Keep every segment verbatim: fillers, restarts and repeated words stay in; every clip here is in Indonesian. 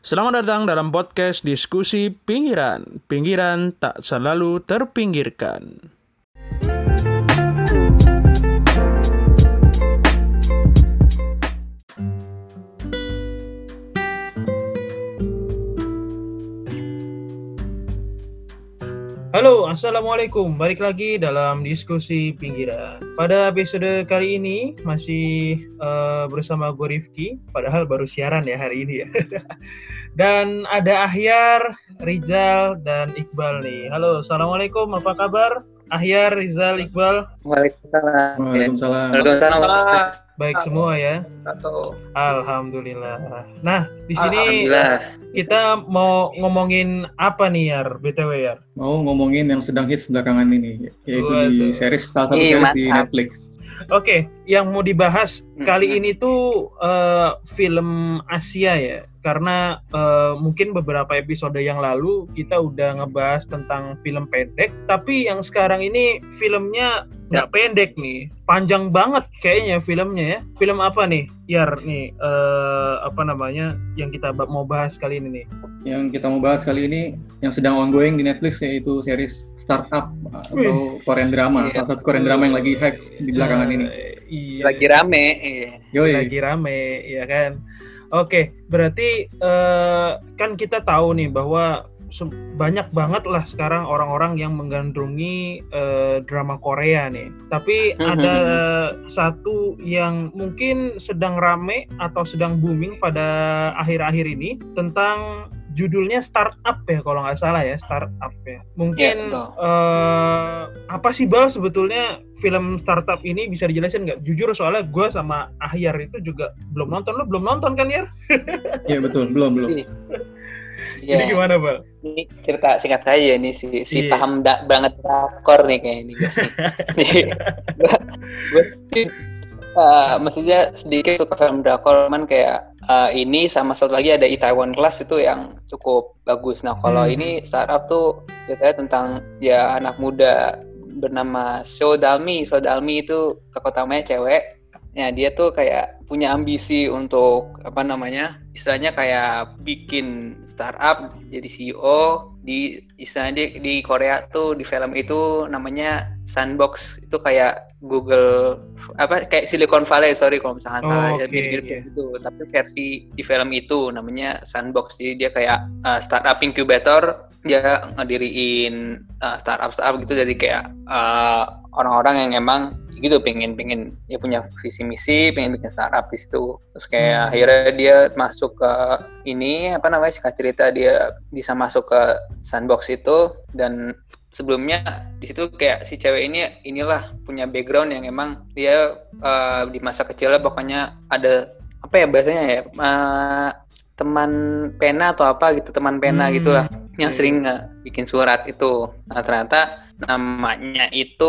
Selamat datang dalam podcast Diskusi Pinggiran. Pinggiran tak selalu terpinggirkan. Halo, Assalamualaikum. Balik lagi dalam Diskusi Pinggiran. Pada episode kali ini masih uh, bersama gue Rifki. Padahal baru siaran ya hari ini ya. Dan ada Ahyar, Rizal, dan Iqbal nih. Halo, Assalamualaikum. Apa kabar? Ahyar, Rizal, Iqbal. Waalaikumsalam. Waalaikumsalam. Waalaikumsalam. Baik semua ya. Atau Alhamdulillah. Nah, di sini kita mau ngomongin apa nih Yar, B T W Yar? Mau ngomongin yang sedang hits belakangan ini, yaitu Waduh. di series salah satu Ih, series mantap. di Netflix. Oke, yang mau dibahas kali ini tuh uh, film Asia ya. Karena uh, mungkin beberapa episode yang lalu kita udah ngebahas tentang film pendek, tapi yang sekarang ini filmnya nggak ya. pendek nih, panjang banget kayaknya filmnya ya. Film apa nih, Yar nih? Uh, apa namanya yang kita mau bahas kali ini nih? Yang kita mau bahas kali ini yang sedang ongoing di Netflix yaitu series Startup atau Korean drama, iya. salah satu Korean drama yang lagi hype di belakangan ini. Iya. Lagi rame, iya. Yoi. Lagi rame, ya kan. Oke, berarti uh, kan kita tahu nih bahwa banyak banget lah sekarang orang-orang yang menggandrungi uh, drama Korea nih. Tapi ada satu yang mungkin sedang rame atau sedang booming pada akhir-akhir ini tentang judulnya Startup ya kalau nggak salah ya, Startup ya. Mungkin ya, uh, apa sih Bal sebetulnya film Startup ini, bisa dijelasin nggak? Jujur soalnya gue sama Ahyar itu juga belum nonton. Lo belum nonton kan Yar? Iya betul, belum belum. Ya. Ini gimana Bal? Ini cerita singkat aja nih si si yeah. paham da- banget drakor nih kayak ini. Gue sih Uh, maksudnya sedikit suka film drakor, cuman kayak uh, ini sama satu lagi ada Itaewon Class itu yang cukup bagus. Nah kalau hmm. ini Startup tuh ceritanya tentang ya anak muda bernama Seo Dalmi. Seo Dalmi itu tokoh utamanya cewek. Ya dia tuh kayak punya ambisi untuk apa namanya istilahnya kayak bikin startup, jadi C E O di istilahnya di, di Korea tuh di film itu namanya Sandbox, itu kayak Google apa kayak Silicon Valley, sorry kalau misalkan oh, salah okay, ya mirip-mirip yeah. gitu, tapi versi di film itu namanya Sandbox. Jadi dia kayak uh, startup incubator, dia ngediriin uh, startup startup gitu, jadi kayak uh, orang-orang yang emang gitu pengen pengen ya punya visi misi, pengen bikin startup di situ. Terus kayak hmm. akhirnya dia masuk ke ini apa namanya singkat cerita dia bisa masuk ke Sandbox itu, dan sebelumnya di situ kayak si cewek ini inilah punya background yang emang dia uh, di masa kecilnya pokoknya ada apa ya bahasanya ya uh, teman pena atau apa gitu, teman pena hmm. gitulah yang sering uh, bikin surat itu. Nah ternyata namanya itu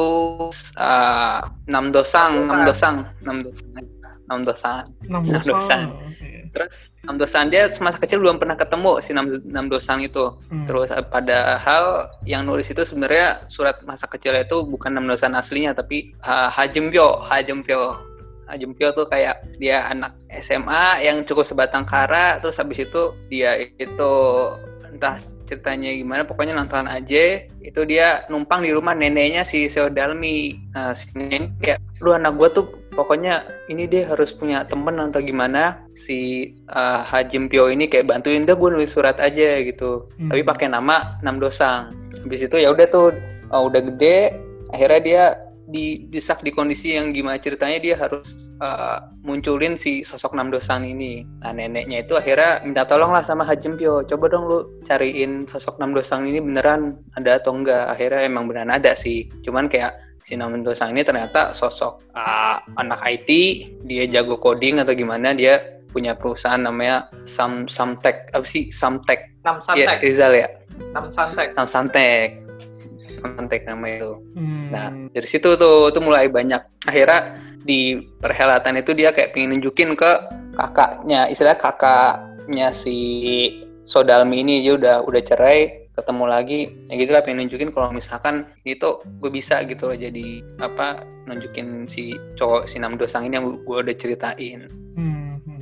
uh, Nam Dosang, Nam Dosang, Nam Dosang, Nam Dosang, Nam Dosang. Terus Nam Dosang dia semasa kecil belum pernah ketemu si Nam, Nam Dosang itu. Hmm. Terus padahal yang nulis itu sebenarnya surat masa kecilnya itu bukan Nam Dosang aslinya, tapi uh, Ha Jempyo, Ha Jempyo. Ha Jempyo tuh kayak dia anak S M A yang cukup sebatang kara. Terus habis itu dia itu entah ceritanya gimana, pokoknya nonton aja itu dia numpang di rumah neneknya si Seo Dalmi. Nah, si nenek kayak lu anak gua tuh pokoknya ini dia harus punya temen atau gimana. Si uh, Ha Jempyo ini kayak bantuin dah gua nulis surat aja gitu. Hmm. Tapi pakai nama Nam Dosang. Habis itu ya udah tuh uh, udah gede, akhirnya dia didesak di kondisi yang gimana ceritanya dia harus uh, munculin si sosok Nam Dosang ini. Nah neneknya itu akhirnya minta tolong lah sama Ha Jempyo, coba dong lu cariin sosok Nam Dosang ini beneran ada atau enggak. Akhirnya emang beneran ada sih, cuman kayak si Nam Dosang ini ternyata sosok uh, anak I T, dia jago coding atau gimana, dia punya perusahaan namanya Sam Samtek apa sih Samtek Nam Samtek ya, Rizal ya Nam Samtek Nam Samtek Samtek namanya itu. Hmm. Nah dari situ tuh tuh mulai banyak. Akhirnya di perhelatan itu dia kayak pengen nunjukin ke kakaknya, istilah kakaknya si Seo Dalmi ini, dia udah udah cerai, ketemu lagi, ya gitulah, pengen nunjukin kalau misalkan ini tuh gue bisa gitu loh, jadi apa nunjukin si cowok si Nam Dosang ini yang gue udah ceritain. Hmm.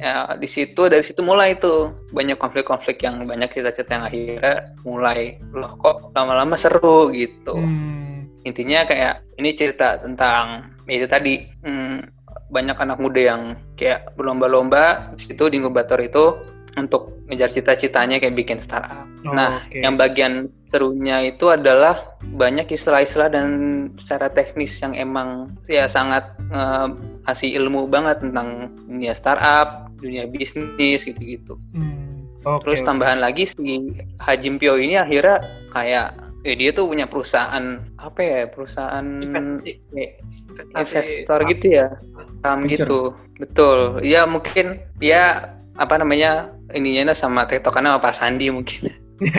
Ya di situ dari situ mulai tuh banyak konflik-konflik yang banyak cerita-cerita yang akhirnya mulai loh kok lama-lama seru gitu. Hmm. Intinya kayak ini cerita tentang ya itu tadi hmm, banyak anak muda yang kayak berlomba-lomba di situ di inkubator itu untuk ngejar cita-citanya kayak bikin startup. Oh, nah, okay. Yang bagian serunya itu adalah banyak istilah-istilah dan secara teknis yang emang ya sangat ngasih uh, ilmu banget tentang dunia startup, dunia bisnis gitu-gitu. Hmm, okay, Terus tambahan okay. lagi si Hajim Pio ini akhirnya kayak eh, dia tuh punya perusahaan apa ya perusahaan Investi- investor Investi- gitu ya, saham gitu, betul. Ya mungkin ya apa namanya ininya sama tektokannya sama Pak Sandi mungkin.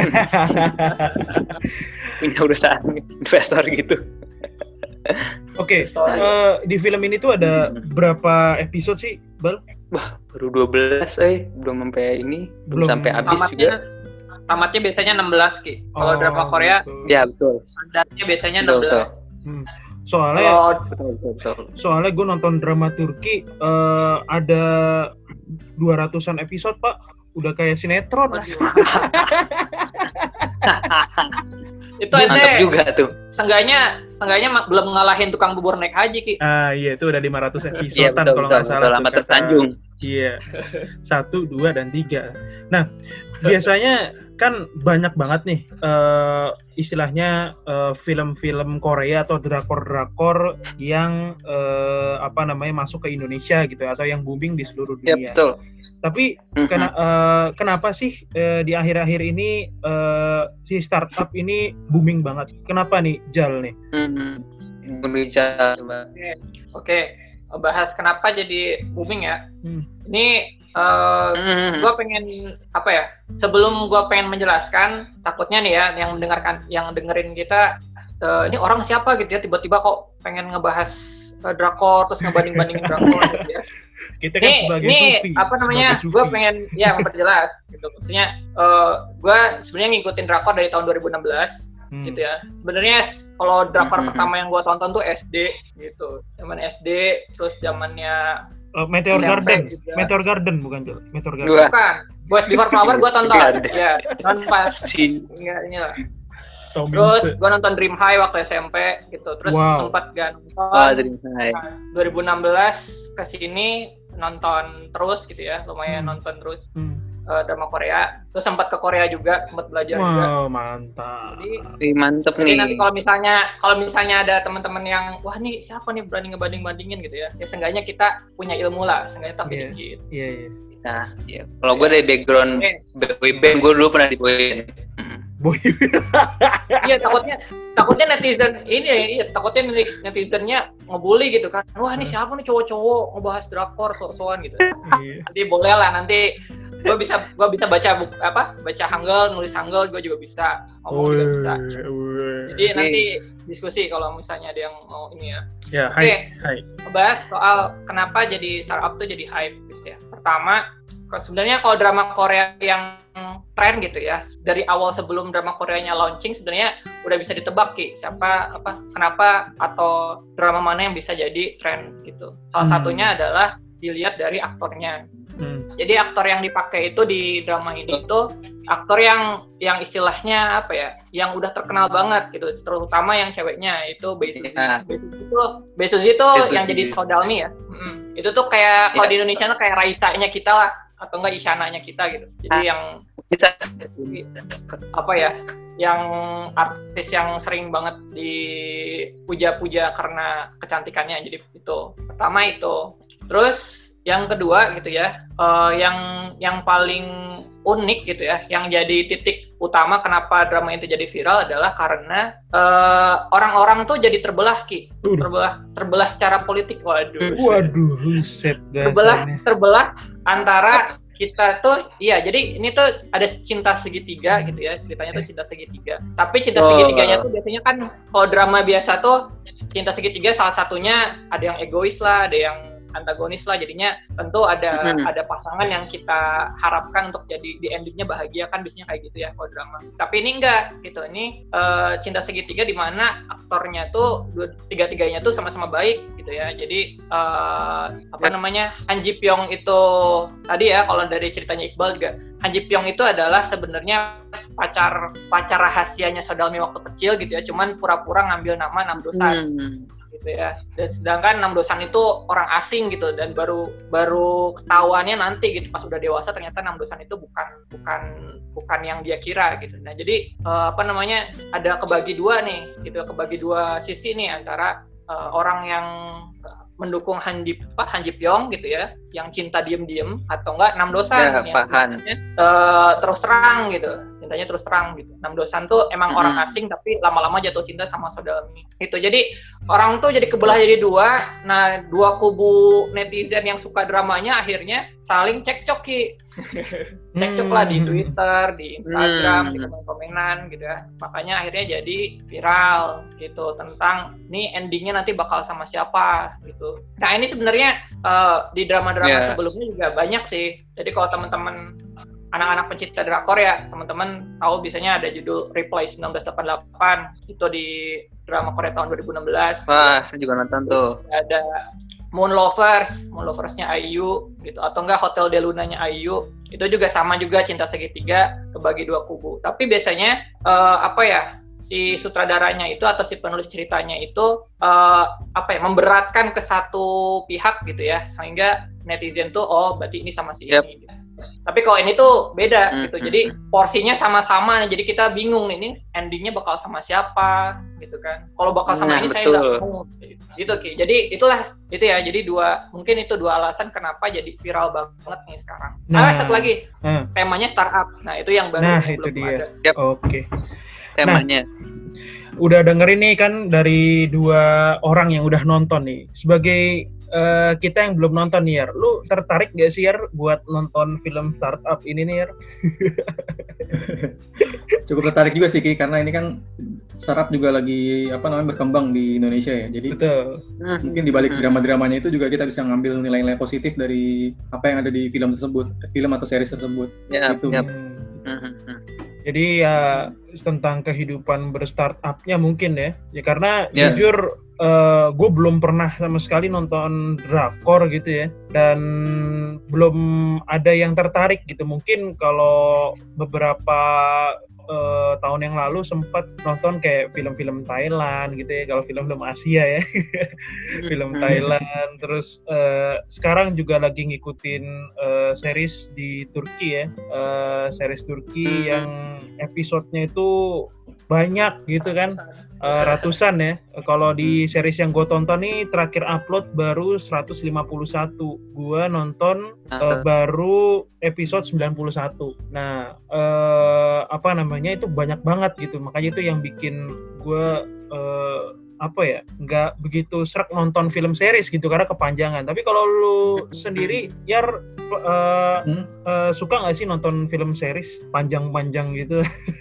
Punya perusahaan investor gitu. Oke, okay, uh, di film ini tuh ada hmm. berapa episode sih, Bal? Wah, baru dua belas eh, belum sampai ini, belum, belum sampai habis tamatnya, juga. Tamatnya biasanya enam belas, Ki. Kalau oh, drama Korea, betul. Ya betul. Standarnya biasanya enam belas. Betul, betul. Hmm. Soalnya oh, betul, betul. Soalnya gue nonton drama Turki uh, ada dua ratusan episode, Pak. Udah kayak sinetron. Itu ente juga tuh. Seenggaknya seenggaknya belum ngalahin tukang bubur naik haji, Ki. Ah iya, itu udah lima ratus episode kan kalau nggak salah. Lama tersanjung. Iya. Satu, dua, dan tiga. Nah, biasanya kan banyak banget nih uh, istilahnya uh, film-film Korea atau drakor-drakor yang uh, apa namanya masuk ke Indonesia gitu atau yang booming di seluruh dunia. Ya, betul. Tapi mm-hmm. kena, uh, kenapa sih uh, di akhir-akhir ini uh, si startup ini booming banget? Kenapa nih Jal nih? Mm-hmm. Berbicara coba. Oke, okay. Bahas kenapa jadi booming ya? Hmm. Ini uh, mm-hmm. gue pengen apa ya? Sebelum gue pengen menjelaskan, takutnya nih ya yang mendengarkan, yang dengerin kita, uh, ini orang siapa gitu ya? Tiba-tiba kok pengen ngebahas uh, drakor terus ngebanding-bandingin drakor gitu ya? Kita kan ini, sebagai ini sufi, apa namanya? Gue pengen ya memperjelas gitu. Maksudnya uh, gue sebenarnya ngikutin drakor dari tahun dua ribu enam belas. Hmm. Gitu ya. Sebenarnya kalau drakor hmm. pertama yang gue tonton tuh S D gitu. Zaman S D, terus zamannya uh, Meteor S M P Garden. Juga. Meteor Garden bukan, Jol. Meteor Garden. Bukan. Boys Before Flower gue tonton. Ya, nonton pas. Enggak inilah. Terus gue nonton Dream High waktu S M P gitu. Terus wow. sempat gak nonton. Oh, Dream High. dua ribu enam belas kesini nonton terus gitu ya. Lumayan hmm. nonton terus. Hmm. Uh, drama Korea, terus sempat ke Korea juga, sempat belajar wow, juga. Wow, mantap. Jadi, mantap jadi nih. Nanti kalau misalnya, kalau misalnya ada teman-teman yang, wah nih siapa nih berani ngebanding-bandingin gitu ya, ya seenggaknya kita punya ilmu lah, seenggaknya tapi yeah. dikit. Iya, yeah, iya. Yeah. Nah, ya. Kalau gue dari background boyband, gue dulu pernah di boyband. Boyband. Iya, takutnya, takutnya netizen ini, iya takutnya netizennya ngebully gitu kan. Wah ini siapa nih cowok-cowok ngebahas drakor so-soan gitu. Yeah. Nanti boleh lah nanti. Gue bisa gue bisa baca buku apa baca Hangul, nulis Hangul, gue juga bisa ngomong juga bisa. Jadi nanti diskusi kalau misalnya ada yang mau ini ya. Ya, oke. Okay. Hai. Bahas soal kenapa jadi startup tuh jadi hype gitu ya. Pertama, sebenarnya kalau drama Korea yang tren gitu ya, dari awal sebelum drama Koreanya launching sebenarnya udah bisa ditebak Ki, siapa apa kenapa atau drama mana yang bisa jadi tren gitu. Salah hmm. satunya adalah dilihat dari aktornya. Hmm. Jadi aktor yang dipakai itu di drama ini itu aktor yang yang istilahnya apa ya, yang udah terkenal banget gitu, terutama yang ceweknya itu Bae Suzy. Yeah. Bae Suzy itu, Bae Suzy itu yang jadi Sodalmi ya. Mm-hmm. Itu tuh kayak kalau yeah. di Indonesia tuh kayak Raisa-nya kita lah, atau enggak Isyana-nya kita gitu. Jadi ah. yang apa ya, yang artis yang sering banget dipuja-puja karena kecantikannya. Jadi itu pertama itu. Terus yang kedua gitu ya, uh, yang yang paling unik gitu ya, yang jadi titik utama kenapa drama itu jadi viral adalah karena uh, orang-orang tuh jadi terbelah Ki, uh. terbelah terbelah secara politik. Waduh, waduh, set terbelah terbelah antara kita tuh, iya jadi ini tuh ada cinta segitiga gitu ya, ceritanya tuh cinta segitiga. Tapi cinta oh. segitiganya tuh biasanya kan kalau drama biasa tuh cinta segitiga salah satunya ada yang egois lah, ada yang antagonis lah, jadinya tentu ada Hmm. ada pasangan yang kita harapkan untuk jadi di endingnya bahagia kan, biasanya kayak gitu ya kalau drama. Tapi ini enggak gitu, ini uh, Cinta Segitiga di mana aktornya tuh dua, tiga-tiganya tuh sama-sama baik gitu ya. Jadi uh, apa namanya, Han Ji Pyong itu tadi ya, kalau dari ceritanya Iqbal juga, Han Ji Pyong itu adalah sebenarnya pacar pacar rahasianya Sodalmi waktu kecil gitu ya, cuman pura-pura ngambil nama Nam Dosan Hmm. gitu ya. Dan sedangkan Nam Dosan itu orang asing gitu, dan baru baru ketahuannya nanti gitu pas udah dewasa ternyata Nam Dosan itu bukan bukan bukan yang dia kira gitu. Nah jadi uh, apa namanya, ada kebagi dua nih gitu, kebagi dua sisi nih antara uh, orang yang mendukung Han Ji Pak Han Ji Pyong gitu ya, yang cinta diem-diem, atau enggak Nam Dosan Ya, yang Pak Han. uh, terus terang gitu, cintanya terus terang gitu. Nam Dosan tuh emang Mm-hmm. orang asing tapi lama-lama jatuh cinta sama Sodalmi itu. Jadi orang tuh jadi kebelah jadi dua. Nah, dua kubu netizen yang suka dramanya akhirnya saling cekcok Ki. Cekcok lah di Hmm. Twitter, di Instagram, Hmm. di komen-komenan gitu ya. Makanya akhirnya jadi viral gitu tentang nih endingnya nanti bakal sama siapa gitu. Nah ini sebenarnya uh, di drama-drama Yeah. sebelumnya juga banyak sih. Jadi kalau teman-teman anak-anak pencinta drakor ya, teman-teman tahu biasanya ada judul Reply seribu sembilan ratus delapan puluh delapan itu di drama Korea tahun dua ribu enam belas. Wah, saya juga nonton tuh. Ada Moon Lovers, Moon Lovers-nya I U gitu, atau enggak Hotel de Luna-nya I U. Itu juga sama juga, cinta segitiga kebagi dua kubu. Tapi biasanya uh, apa ya, si sutradaranya itu atau si penulis ceritanya itu uh, apa ya, memberatkan ke satu pihak gitu ya, sehingga netizen tuh oh berarti ini sama si Yep. ini gitu. Tapi kalau ini tuh beda Mm-hmm. gitu, jadi porsinya sama-sama, jadi kita bingung nih, ini endingnya bakal sama siapa gitu kan. Kalau bakal sama Nah, ini saya betul. nggak mau gitu Ki. Jadi itulah itu ya, jadi dua, mungkin itu dua alasan kenapa jadi viral banget nih sekarang. Nah. Ah satu lagi, Hmm. temanya startup. Nah itu yang baru Nah, yang itu belum dia. ada. Yep. Oke. Temanya. Udah dengerin nih kan dari dua orang yang udah nonton nih. Sebagai eh, kita yang belum nonton nih, Yar, lu tertarik gak sih, Yar, buat nonton film startup ini nih, Yar? Cukup tertarik juga sih Ki, karena ini kan startup juga lagi apa namanya berkembang di Indonesia ya. Jadi Betul. mungkin di balik drama-dramanya itu juga kita bisa ngambil nilai-nilai positif dari apa yang ada di film tersebut, film atau series tersebut. Yap, Gitu. yap. Hmm. Mhm. Jadi ya tentang kehidupan berstartupnya mungkin ya. Ya karena Ya. jujur gue belum pernah sama sekali nonton drakor gitu ya. Dan belum ada yang tertarik gitu. Mungkin kalau beberapa uh, tahun yang lalu sempat nonton kayak film-film Thailand gitu ya. Kalau film-film Asia ya. Film Thailand. Terus uh, sekarang juga lagi ngikutin uh, series di Turki ya. Uh, series Turki yang episodenya itu banyak gitu kan, uh, ratusan ya. Kalau di series yang gue tonton nih terakhir upload baru seratus lima puluh satu, gue nonton uh, baru episode sembilan puluh satu. Nah uh, apa namanya, itu banyak banget gitu, makanya itu yang bikin gue uh, apa ya, nggak begitu serak nonton film series gitu karena kepanjangan. Tapi kalau lu sendiri, Yar, uh, Hmm? uh, suka nggak sih nonton film series panjang-panjang gitu?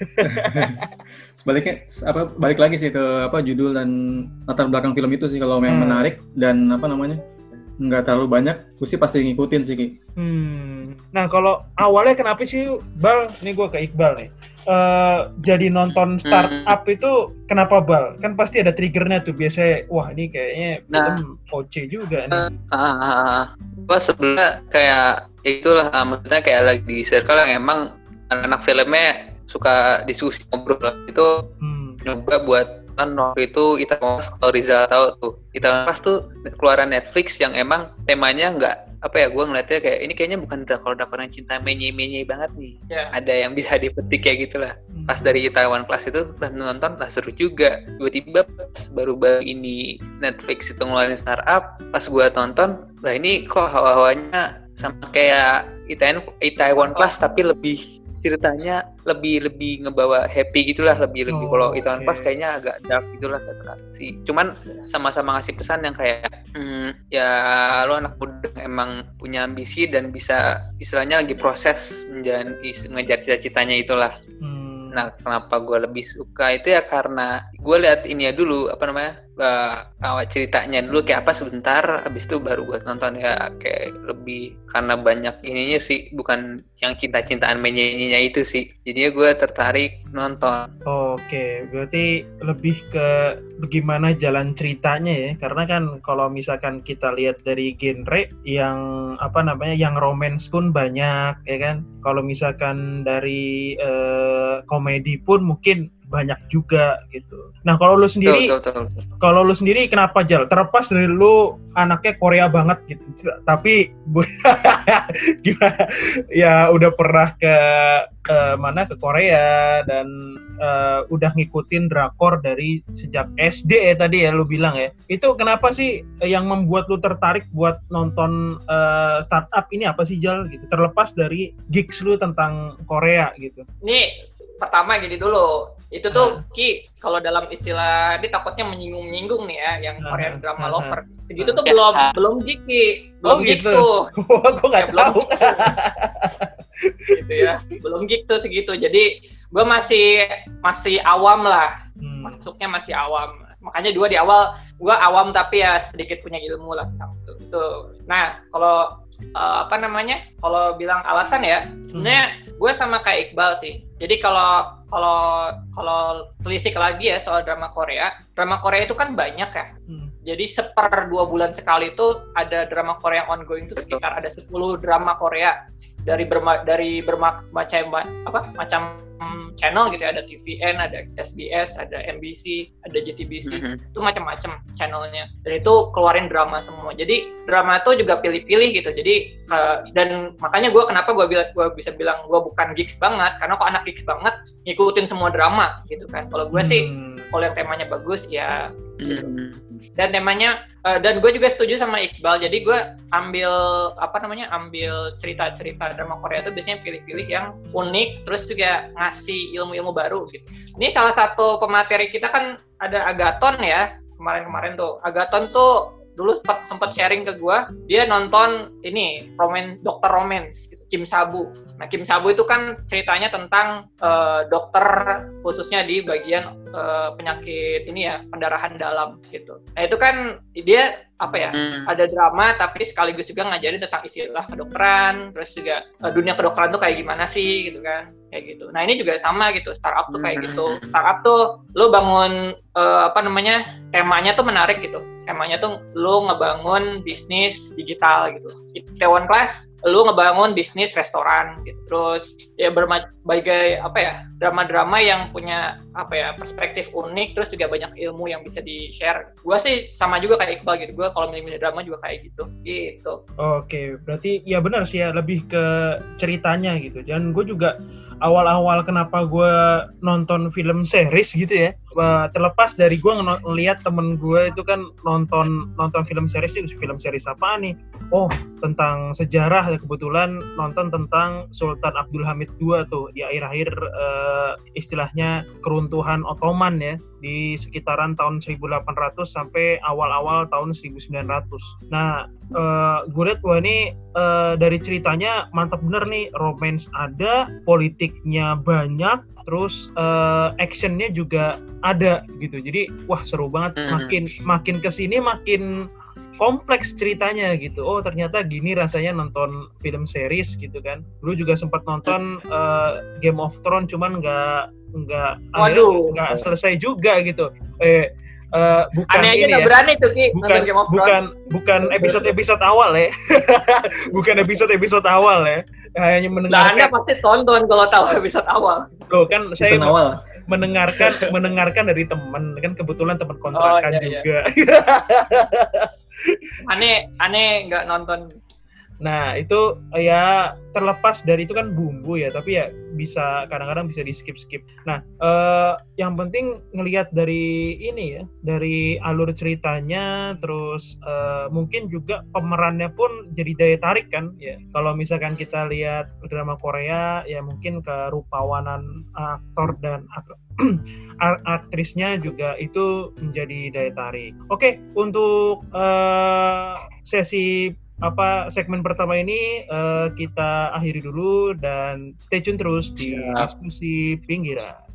Sebaliknya apa balik lagi sih ke apa judul dan latar belakang film itu sih, kalau yang Hmm. menarik dan apa namanya nggak terlalu banyak, gue sih pasti ngikutin sih Ki. Hmm. Nah kalau awalnya kenapa sih, Bal? Ini gue ke Iqbal nih. Uh, jadi nonton startup itu kenapa, Bal? Kan pasti ada triggernya tuh biasanya. Wah ini kayaknya film Nah. O C juga nih. Ah, ah, ah. Gua sebenarnya kayak itulah, ah, maksudnya kayak lagi di circle yang emang anak-anak filmnya suka diskusi ngobrol itu, Hmm. nyoba buat kan waktu itu Itaewon Class, kalau Rizal tahu tuh, Itaewon Class tuh keluaran Netflix yang emang temanya nggak apa ya, gue ngeliatnya kayak ini kayaknya bukan drakor-drakor yang cinta menye-menye banget nih, Ya. ada yang bisa dipetik kayak gitulah. Pas dari Itaewon Class itu udah nonton, lah seru juga. Tiba-tiba pas baru-baru ini Netflix itu ngeluarin startup, pas gue tonton, lah ini kok hawa-hawanya sama kayak Itaewon Itaewon Class tapi lebih ceritanya lebih lebih ngebawa happy gitulah, lebih lebih Oh, kalau Itaewon okay. Class kayaknya agak dark gitulah, gak terlalu sih. Cuman sama-sama ngasih pesan yang kayak hmm, ya lo anak muda yang emang punya ambisi dan bisa istilahnya lagi proses menjalani mengejar cita-citanya itulah. Hmm. Nah, kenapa gue lebih suka itu ya karena gue lihat ini ya dulu apa namanya uh, awal ceritanya dulu kayak apa sebentar, habis itu baru gue nonton ya kayak lebih karena banyak ininya sih, bukan yang cinta-cintaan menyanyinya itu sih. Jadinya gue tertarik nonton. Oke, berarti lebih ke bagaimana jalan ceritanya ya, karena kan kalau misalkan kita lihat dari genre yang apa namanya yang romance pun banyak ya kan. Kalau misalkan dari uh, komedi pun mungkin banyak juga gitu. Nah kalau lu sendiri, betul, betul, betul. kalau lu sendiri kenapa Jal? Terlepas dari lu anaknya Korea banget gitu, tapi gimana? Ya udah pernah ke uh, mana ke Korea dan uh, udah ngikutin drakor dari sejak S D ya tadi ya lu bilang ya. Itu kenapa sih yang membuat lu tertarik buat nonton uh, startup ini apa sih Jal? Gitu. Terlepas dari gigs lu tentang Korea gitu. Ini pertama gini dulu, itu tuh nah. Ki, kalau dalam istilah ini takutnya menyinggung-nyinggung nih ya, yang nah, Korean drama nah, lover. Segitu tuh belum belum Jik Ki, belum oh, Jik gitu. tuh. Wah, gue nggak ya, tahu. Gitu ya, belum Jik tuh segitu. Jadi gue masih masih awam lah, hmm. masuknya masih awam. Makanya dua di awal gue awam tapi ya sedikit punya ilmu lah tentang itu. Tuh. Nah kalau uh, apa namanya? Kalau bilang alasan ya, sebenarnya hmm. gue sama kayak Iqbal sih. Jadi kalau kalau kalau telisik lagi ya soal drama Korea, drama Korea itu kan banyak ya. Hmm. Jadi seper dua bulan sekali itu ada drama Korea yang ongoing itu sekitar ada sepuluh drama Korea dari berma, dari bermacam apa macam channel gitu ya, ada T V N, ada S B S, ada M B C, ada J T B C, mm-hmm. itu macam-macam channelnya. Dan itu keluarin drama semua. Jadi drama itu juga pilih-pilih gitu. Jadi uh, dan makanya gue kenapa gue bila, gue bisa bilang gue bukan geeks banget, karena kok anak geeks banget ngikutin semua drama gitu kan. Kalau gue hmm. sih kalau yang temanya bagus ya gitu. Dan temanya uh, dan gue juga setuju sama Iqbal. Jadi gue ambil apa namanya ambil cerita-cerita drama Korea itu biasanya pilih-pilih yang unik, terus juga ngasih ilmu-ilmu baru gitu. Ini salah satu pemateri kita kan ada Agaton ya, kemarin-kemarin tuh. Agaton tuh dulu sempat sempat sharing ke gue, dia nonton ini Roman Dokter Romance gitu, Kim Sabu. Nah Kim Sabu itu kan ceritanya tentang uh, dokter khususnya di bagian uh, penyakit ini ya, pendarahan dalam gitu. Nah itu kan dia apa ya, hmm. ada drama tapi sekaligus juga ngajarin tentang istilah kedokteran, terus juga uh, dunia kedokteran tuh kayak gimana sih gitu kan, kayak gitu. Nah ini juga sama gitu, startup tuh kayak gitu. Startup tuh lo bangun uh, apa namanya, temanya tuh menarik gitu. Temanya tuh lo ngebangun bisnis digital gitu. Itaewon Class lo ngebangun bisnis restoran gitu. Terus ya berbagai apa ya, drama-drama yang punya apa ya, perspektif unik, terus juga banyak ilmu yang bisa di-share. Gua sih sama juga kayak Iqbal gitu. Gua kalau milih-milih drama juga kayak gitu. Gitu. Oke, berarti ya benar sih ya, lebih ke ceritanya gitu. Dan gue juga awal-awal kenapa gue nonton film series gitu ya, terlepas dari gue ngeliat temen gue itu kan nonton nonton film series itu film series apa nih? Oh, tentang sejarah, kebetulan nonton tentang Sultan Abdul Hamid kedua tuh di akhir-akhir uh, istilahnya keruntuhan Ottoman ya, di sekitaran tahun seribu delapan ratus sampai awal-awal tahun seribu sembilan ratus. Nah, uh, gue lihat wah ini uh, dari ceritanya mantap bener nih, romance ada, politiknya banyak, terus uh, actionnya juga ada gitu. Jadi wah seru banget. Makin makin kesini makin kompleks ceritanya gitu. Oh ternyata gini rasanya nonton film series gitu kan. Dulu juga sempat nonton uh, Game of Thrones, cuman nggak nggak nggak selesai juga gitu. Eh uh, bukan aneh aja ini nggak ya. berani tuh Ki, bukan Game of bukan bukan episode episode awal ya. Bukan episode episode awal ya. Hanya mendengarkan. Nah, Anda pasti tonton kalau tahu episode awal. Loh kan saya awal. mendengarkan mendengarkan dari teman, kan kebetulan teman kontrakan oh, iya, juga. Iya. aneh aneh nggak nonton. Nah itu ya terlepas dari itu kan bumbu ya, tapi ya bisa kadang-kadang bisa di skip skip. Nah eh, yang penting ngelihat dari ini ya, dari alur ceritanya, terus eh, mungkin juga pemerannya pun jadi daya tarik kan ya. Kalau misalkan kita lihat drama Korea ya mungkin kerupawanan aktor dan aktor aktrisnya juga itu menjadi daya tarik. Oke, untuk uh, sesi apa segmen pertama ini uh, kita akhiri dulu dan stay tune terus di diskusi pinggiran.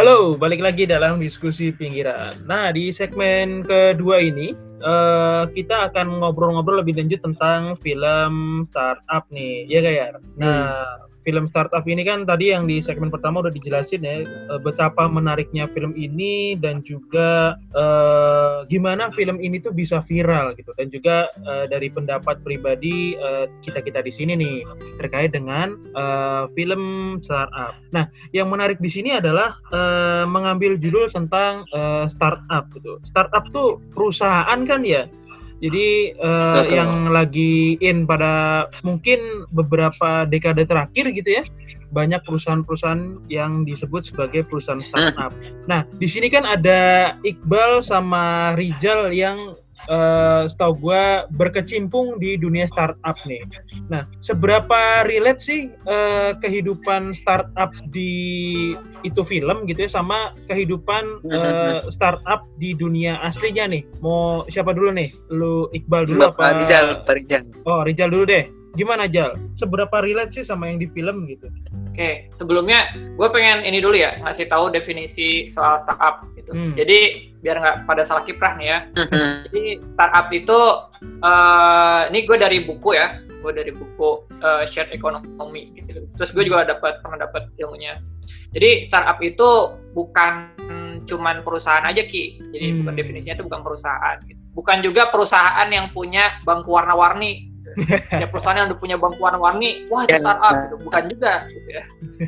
Halo, balik lagi dalam diskusi pinggiran. Nah, di segmen kedua ini uh, kita akan ngobrol-ngobrol lebih lanjut tentang film startup nih, ya gak ya? Nah, hmm. film startup ini kan tadi yang di segmen pertama udah dijelasin ya, uh, betapa menariknya film ini dan juga uh, gimana film ini tuh bisa viral gitu, dan juga uh, dari pendapat pribadi uh, kita-kita di sini nih terkait dengan uh, film startup. Nah, yang menarik di sini adalah uh, mengambil judul tentang uh, startup gitu. Startup tuh perusahaan kan ya. Jadi uh, yang lagi in pada mungkin beberapa dekade terakhir gitu ya, banyak perusahaan-perusahaan yang disebut sebagai perusahaan startup. Nah, di sini kan ada Iqbal sama Rijal yang uh, setahu gue berkecimpung di dunia startup nih. Nah, seberapa relate sih uh, kehidupan startup di itu film gitu ya sama kehidupan uh, startup di dunia aslinya nih? Mau siapa dulu nih? Lu Iqbal dulu Bapak apa? Rijal, Pak Rijal. Oh, Rijal dulu deh. Gimana Jal? Seberapa relate sih sama yang di film gitu? Oke, sebelumnya gue pengen ini dulu ya, ngasih tahu definisi soal startup gitu. Hmm. Jadi biar nggak pada salah kiprah nih ya. Jadi startup itu, uh, ini gue dari buku ya, gue dari buku uh, Shared Economy gitu. Terus gue juga dapat pernah dapat ilmunya. Jadi startup itu bukan cuman perusahaan aja Ki. Jadi hmm. bukan definisinya itu bukan perusahaan. Gitu. Bukan juga perusahaan yang punya bangku warna-warni. Ya perusahaan yang udah punya bangku warna-warni, wah itu startup, gitu. Bukan juga, gitu ya.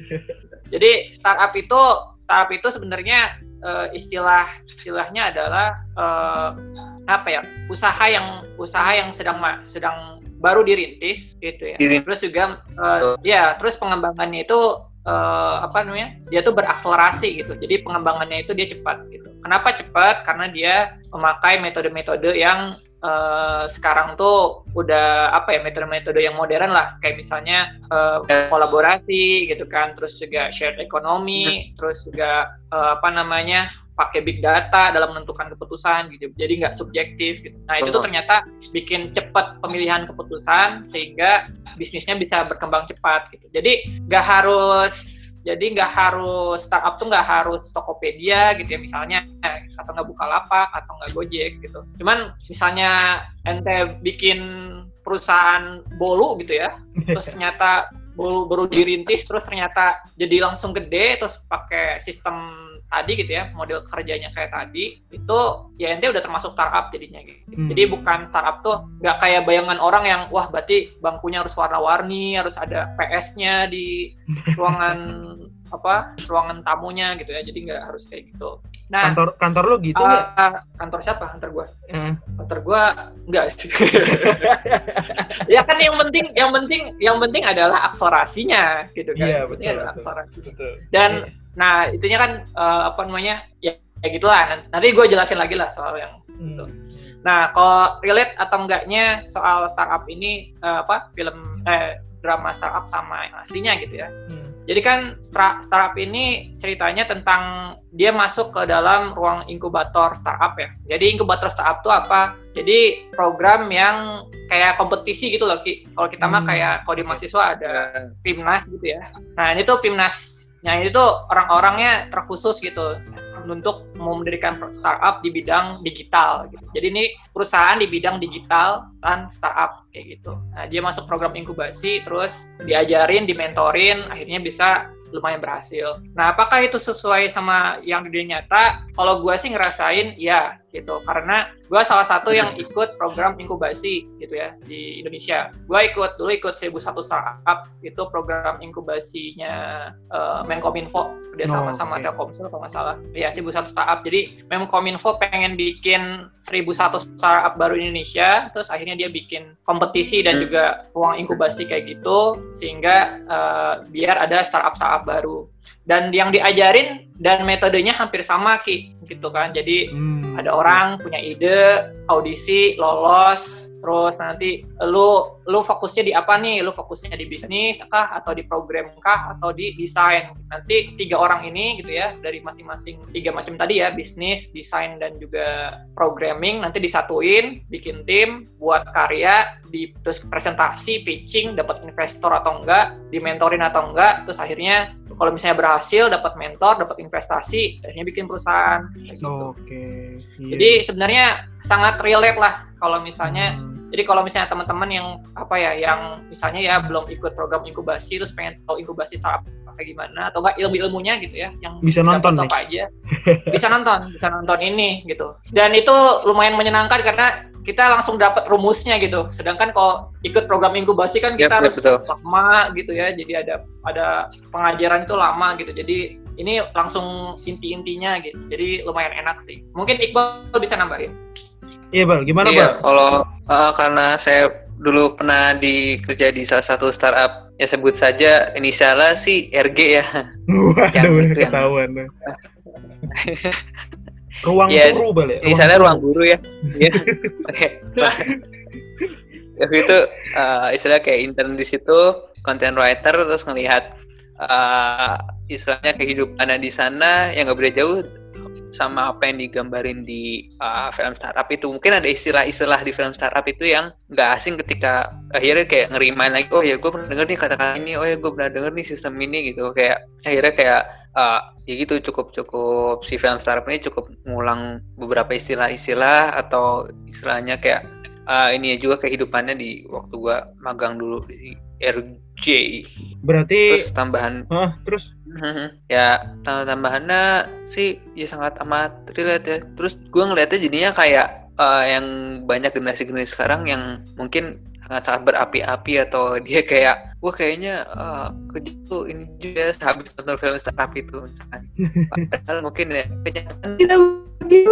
Jadi startup itu, startup itu sebenarnya uh, istilah istilahnya adalah uh, apa ya? Usaha yang usaha yang sedang sedang baru dirintis, gitu ya. Terus juga, uh, ya terus pengembangannya itu uh, apa namanya? Dia tuh berakselerasi gitu. Jadi pengembangannya itu dia cepat, gitu. Kenapa cepat? Karena dia memakai metode-metode yang Uh, sekarang tuh udah apa ya, metode-metode yang modern lah, kayak misalnya uh, kolaborasi gitu kan, terus juga shared economy, hmm. terus juga uh, apa namanya pakai big data dalam menentukan keputusan gitu, jadi nggak subjektif gitu. Nah itu tuh ternyata bikin cepat pemilihan keputusan sehingga bisnisnya bisa berkembang cepat gitu. Jadi nggak harus Jadi nggak harus startup tuh nggak harus Tokopedia gitu ya misalnya, atau nggak Bukalapak atau nggak Gojek gitu. Cuman misalnya ente bikin perusahaan bolu gitu ya, terus ternyata bolu baru dirintis, terus ternyata jadi langsung gede, terus pakai sistem tadi gitu ya, model kerjanya kayak tadi, itu ya ente udah termasuk startup jadinya gitu. Hmm. Jadi bukan startup tuh nggak kayak bayangan orang yang wah berarti bangkunya harus warna-warni, harus ada P S-nya di ruangan apa ruangan tamunya gitu ya, jadi nggak harus kayak gitu. Nah kantor kantor lo gitu nggak? Uh, kantor siapa? Kantor gua? Hmm. Kantor gua nggak sih. Ya kan yang penting yang penting yang penting adalah akselerasinya gitu kan. Iya, yang betul, penting adalah betul, akselerasi. Betul. Dan yeah. nah itunya kan uh, apa namanya ya, ya gitulah. Nanti gue jelasin lagi lah soal yang hmm. itu. Nah kalau relate atau enggaknya soal startup ini uh, apa film eh, drama startup sama yang aslinya gitu ya. Hmm. Jadi kan startup ini ceritanya tentang dia masuk ke dalam ruang inkubator startup ya. Jadi inkubator startup itu apa? Jadi program yang kayak kompetisi gitu loh Ki. Kalau kita mah kayak kalau di mahasiswa ada Pimnas gitu ya. Nah ini tuh Pimnasnya ini tuh orang-orangnya terkhusus gitu untuk mendirikan startup di bidang digital gitu. Jadi ini perusahaan di bidang digital dan startup kayak gitu. Nah, dia masuk program inkubasi, terus diajarin, dimentorin, akhirnya bisa lumayan berhasil. Nah, apakah itu sesuai sama yang di dunia nyata? Kalau gue sih ngerasain ya gitu, karena gue salah satu yang ikut program inkubasi gitu ya di Indonesia. Gue ikut dulu ikut seribu satu startup, itu program inkubasinya uh, Menkominfo kerjasama oh, sama okay. Telkomsel kalau nggak salah. Ya seribu satu startup. Jadi Menkominfo pengen bikin seribu satu startup baru di Indonesia, terus akhirnya dia bikin kompetisi dan juga ruang inkubasi kayak gitu, sehingga uh, biar ada startup-startup baru. Dan yang diajarin dan metodenya hampir sama Ki, gitu kan. Jadi hmm. ada orang punya ide, audisi, lolos, terus nanti lu lu fokusnya di apa nih, lu fokusnya di bisnis kah atau di program kah atau di desain. Nanti tiga orang ini gitu ya dari masing-masing tiga macam tadi ya, bisnis, desain dan juga programming, nanti disatuin, bikin tim, buat karya, di terus presentasi, pitching, dapat investor atau enggak, dimentorin atau enggak, terus akhirnya kalau misalnya berhasil dapat mentor, dapat investasi, akhirnya bikin perusahaan kayak gitu. Oke. Iya. Jadi sebenarnya sangat relate lah kalau misalnya Hmm. jadi kalau misalnya teman-teman yang apa ya yang misalnya ya belum ikut program inkubasi terus pengen tahu inkubasi startup kayak gimana atau enggak ilmu-ilmunya gitu ya yang Bisa nonton dapat nih. apa aja bisa nonton bisa nonton ini gitu, dan itu lumayan menyenangkan karena kita langsung dapat rumusnya gitu, sedangkan kalau ikut program inkubasi kan kita Yap, yap, harus betul. lama gitu ya, jadi ada ada pengajaran itu lama gitu, jadi ini langsung inti-intinya gitu, jadi lumayan enak sih. Mungkin Iqbal bisa nambahin. Iya Bal, gimana Iya, Bal? kalau uh, karena saya dulu pernah dikerja di salah satu startup, ya sebut saja inisialnya sih R G ya. Yang Waduh, itu yang- ketahuan. Ruang Yes, guru Bal ya? Inisialnya ruang guru. guru ya. Iya. Waktu itu uh, istilah kayak intern di situ, content writer, terus ngelihat uh, istilahnya kehidupannya di sana yang nggak beda jauh sama apa yang digambarin di uh, film startup itu. Mungkin ada istilah-istilah di film startup itu yang nggak asing ketika akhirnya kayak ngerimain lagi, oh ya gue pernah denger nih kata-kata ini, oh ya gue pernah denger nih sistem ini gitu. Kayak akhirnya kayak uh, ya gitu cukup-cukup si film startup ini cukup ngulang beberapa istilah-istilah atau istilahnya kayak uh, ini juga kehidupannya di waktu gue magang dulu di R J. Berarti Terus tambahan Hah, terus ya tambahannya sih ya sangat amat relate ya. Terus gue ngeliatnya jadinya kayak uh, yang banyak generasi-generasi sekarang yang mungkin sangat-sangat berapi-api atau dia kayak wah kayaknya uh, kerja tuh ini juga habis nonton film startup itu misalkan. Padahal mungkin ya kenyataan tidak begitu.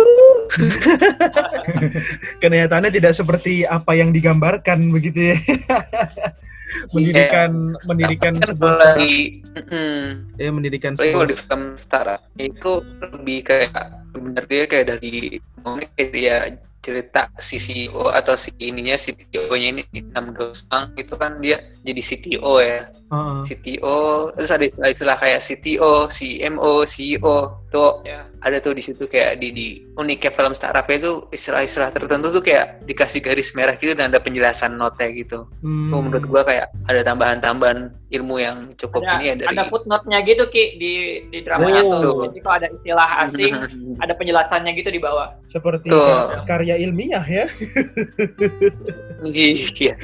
kenyataannya tidak seperti apa yang digambarkan begitu ya. mendirikan mendirikan Kan sebuah kalau startup, lagi mm, ya mendirikan apalagi kalau sebuah di film startup itu lebih kayak benar dia kayak dari ngomongnya kayak dia cerita si C E O atau si ininya C T O-nya ini Nam Dosang itu kan dia jadi C T O ya. Heeh. C T O terus ada istilah-istilah kayak C T O, C M O, C E O tuh Ya. ada tuh di situ kayak di, di uniknya film startup itu istilah-istilah tertentu tuh kayak dikasih garis merah gitu dan ada penjelasan notnya gitu. Hmm. Tuh menurut gua kayak ada tambahan-tambahan ilmu yang cukup Ada, ini ya dari ada footnote-nya gitu Ki di di dramanya Oh. tuh. Jadi kalau ada istilah asing, ada penjelasannya gitu di bawah. Seperti Tuh. karya ilmiah ya. Iya.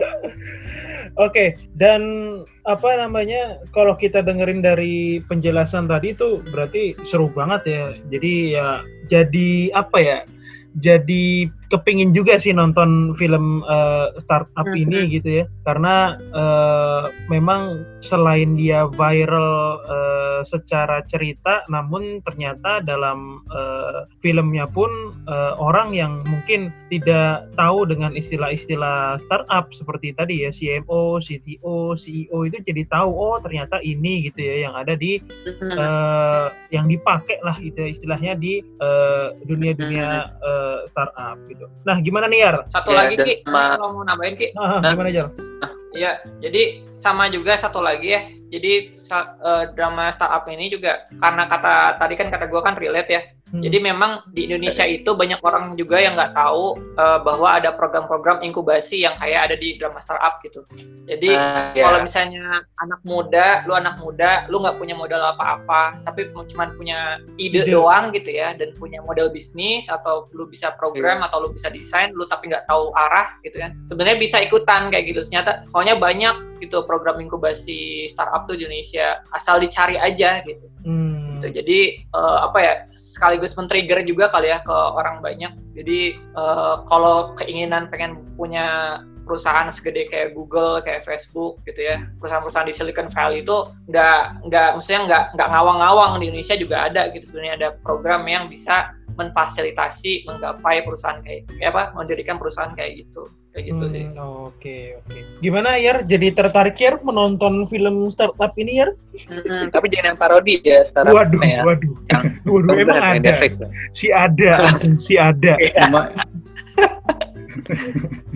Oke, dan apa namanya, kalau kita dengerin dari penjelasan tadi itu berarti seru banget ya. Jadi ya, jadi apa ya, jadi kepingin juga sih nonton film uh, startup Mhm. ini gitu ya. Karena uh, memang selain dia viral uh, secara cerita, namun ternyata dalam uh, filmnya pun uh, orang yang mungkin tidak tahu dengan istilah-istilah startup seperti tadi ya, C M O, C T O, C E O itu jadi tahu, oh ternyata ini gitu ya yang ada di uh, yang dipakai lah itu istilahnya di uh, dunia-dunia uh, startup gitu. Nah, gimana nih Yar? Satu Ya, lagi dan Ki, sama- kalau mau nambahin Ki. Ah, Hah? gimana Jar? Iya, jadi sama juga satu lagi ya. Jadi sa- eh, drama startup ini juga karena kata tadi kan kata gue kan relate ya. Hmm. Jadi memang di Indonesia itu banyak orang juga yang nggak tahu eh, bahwa ada program-program inkubasi yang kayak ada di drama startup gitu. Jadi Ah, ya. kalau misalnya anak muda, lu anak muda, lu nggak punya modal apa-apa, tapi cuma punya ide, Ide. doang gitu ya, dan punya model bisnis atau lu bisa program Iya. atau lu bisa desain, lu tapi nggak tahu arah gitu kan. Sebenarnya bisa ikutan kayak gitu. Ternyata soalnya banyak gitu program inkubasi startup tuh di Indonesia, asal dicari aja gitu. Hmm. Gitu. Jadi eh, apa ya, sekaligus men-trigger juga kali ya ke orang banyak. Jadi eh, kalau keinginan pengen punya perusahaan segede kayak Google, kayak Facebook gitu ya, perusahaan-perusahaan di Silicon Valley itu nggak nggak maksudnya nggak nggak ngawang-ngawang. Di Indonesia juga ada gitu, sebenarnya ada program yang bisa memfasilitasi menggapai perusahaan kayak, kayak apa mendirikan perusahaan kayak gitu kayak gitu sih. Hmm, oke oke. Gimana Yar? Jadi tertarik Yar menonton film startup ini Yar? Mm-mm, tapi jangan yang parodi ya startup Waduh, ya. waduh, Yang waduh, bener, emang main ada, Netflix. si ada, langsung si ada. Cuma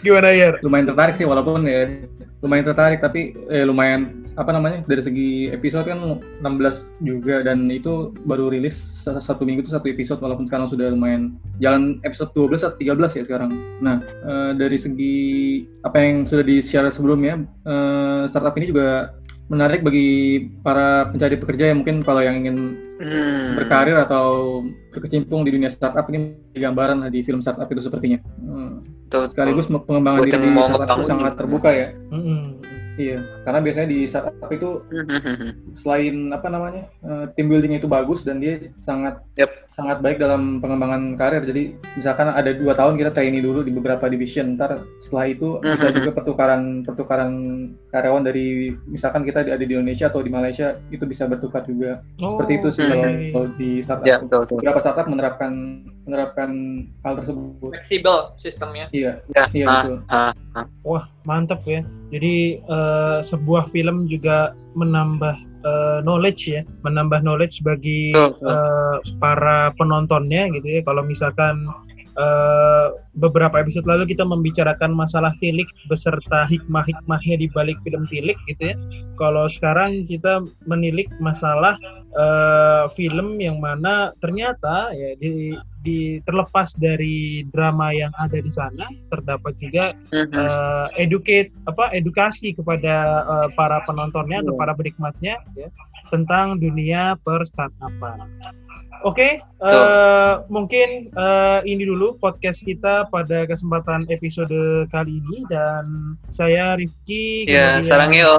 Gimana ya? Lumayan tertarik sih, walaupun ya lumayan tertarik, tapi eh, lumayan apa namanya, dari segi episode kan enam belas juga, dan itu baru rilis satu minggu itu satu episode, walaupun sekarang sudah lumayan jalan episode dua belas atau tiga belas ya sekarang. Nah, eh, dari segi apa yang sudah di-share sebelumnya, eh, startup ini juga menarik bagi para pencari pekerja yang mungkin kalau yang ingin hmm. berkarir atau berkecimpung di dunia startup, ini gambaran di film startup itu sepertinya. Hmm. Betul, sekaligus pengembangan diri di startup itu sangat terbuka ya. Mm-hmm. Iya, karena biasanya di startup itu selain apa namanya uh, team building itu bagus, dan dia sangat yep. sangat baik dalam pengembangan karir. Jadi misalkan ada dua tahun kita trainee dulu di beberapa division, ntar setelah itu bisa juga pertukaran pertukaran karyawan dari misalkan kita ada di Indonesia atau di Malaysia, itu bisa bertukar juga. Oh, seperti itu sih okay. kalau, kalau di startup. Ya, betul, betul. Beberapa startup menerapkan menerapkan hal tersebut. Fleksibel sistemnya. Iya, ya, iya ah, betul. Ah, ah. Wah, mantap ya. Jadi uh, sebuah film juga menambah uh, knowledge ya, menambah knowledge bagi uh, para penontonnya gitu ya. Kalau misalkan uh, beberapa episode lalu kita membicarakan masalah tilik beserta hikmah-hikmahnya di balik film tilik gitu ya. Kalau sekarang kita menilik masalah uh, film yang mana ternyata ya di Di, terlepas dari drama yang ada di sana, terdapat juga uh, educate apa edukasi kepada uh, para penontonnya atau para penikmatnya ya, tentang dunia per startup-an. Oke, okay, uh, mungkin uh, ini dulu podcast kita pada kesempatan episode kali ini, dan saya Rifki. Ya, kemudian... sarang yo.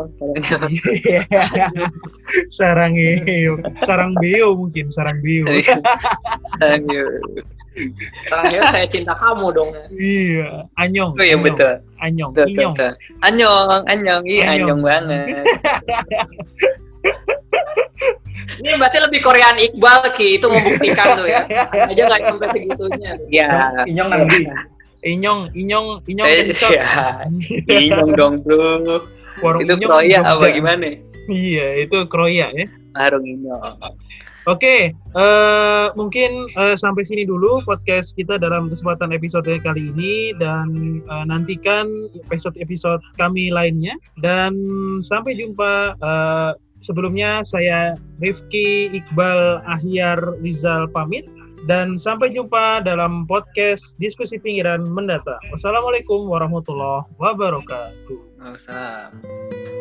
sarang yo. Sarang beo mungkin, sarang beo. sarang yo. Sarang yo, saya cinta kamu dong. Iya, anyong. Oh iya betul. Anyong, betul, inyong. Betul. Anyong, anyong, iya anyong, anyong banget. Ini berarti lebih Korean Iqbal Ki, itu membuktikan tuh ya. Aja nggak sampai segitunya. Ya. Inyong nanti. Inyong, inyong, inyong. Saya, ya. Inyong dong bro. Warung itu Kroya apa gimana? Iya, itu Kroya ya. Warung Inyong. Oke, okay, uh, mungkin uh, sampai sini dulu podcast kita dalam kesempatan episode kali ini, dan uh, nantikan episode-episode kami lainnya, dan sampai jumpa. Uh, sebelumnya saya Rifki Iqbal Ahyar Rizal pamit, dan sampai jumpa dalam podcast Diskusi Pinggiran mendatang. Wassalamualaikum warahmatullahi wabarakatuh. Waalaikumsalam.